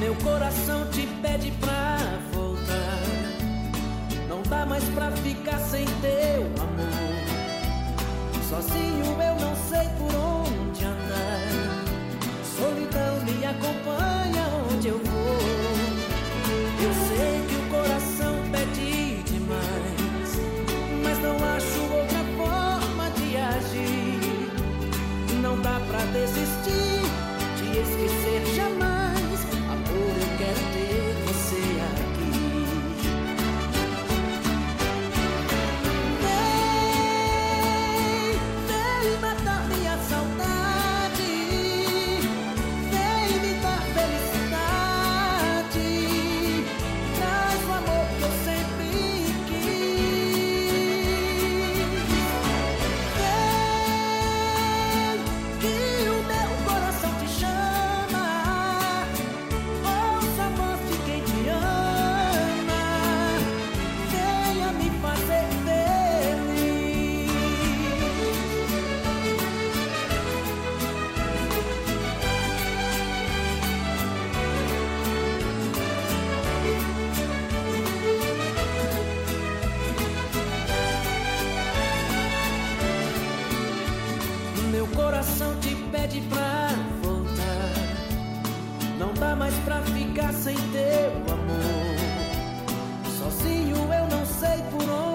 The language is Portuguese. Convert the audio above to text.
Meu coração te pede pra voltar. Não dá mais pra ficar sem teu amor. Sozinho eu não sei por onde andar. Solidão me acompanha onde eu vou. Eu sei que o coração pede demais, mas não acho outra forma de agir. Não dá pra desistir, te esquecer jamais. Amor, eu quero ter você aqui. Vem matar minha saudade, vem me dar felicidade. Traz o amor que eu sempre quis. Vem, que o meu coração te chama. Ouça a voz de quem te ama. Venha me fazer feliz. Meu coração te pede pra voltar. Não dá mais pra ficar sem teu amor. Sozinho eu não sei por onde